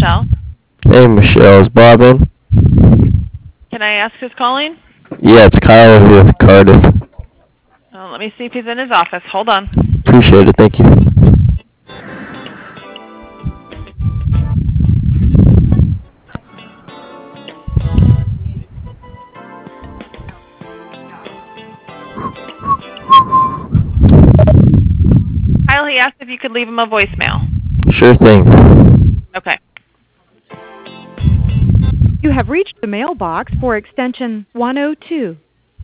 Michelle. Hey, Michelle, is Bob in? Can I ask who's calling? Yeah, it's Kyle over here with Cardiff. Let me see if he's in his office. Hold on. Appreciate it, thank you. Kyle, he asked if you could leave him a voicemail. Sure thing. Okay. You have reached the mailbox for extension 102.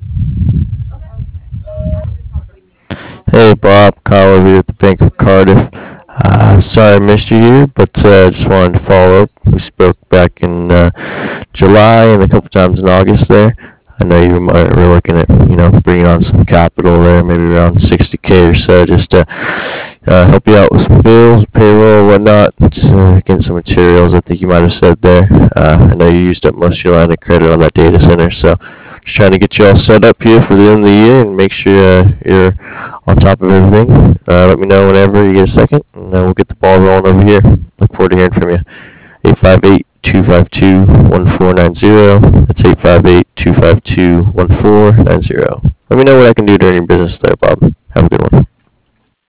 Hey, Bob, Kyle over here at the Bank of Cardiff. Sorry I missed you here, but just wanted to follow up. We spoke back in July and a couple times in August there. I know you were looking at, bringing on some capital there, maybe around 60K or so, just to help you out with some bills, payroll, whatnot, getting some materials. I think you might have said there. I know you used up most of your line of credit on that data center, so just trying to get you all set up here for the end of the year and make sure you're on top of everything. Let me know whenever you get a second, and we'll get the ball rolling over here. Look forward to hearing from you. 858-252-1490. That's 858-252-1490. Let me know what I can do during your business there, Bob. Have a good one.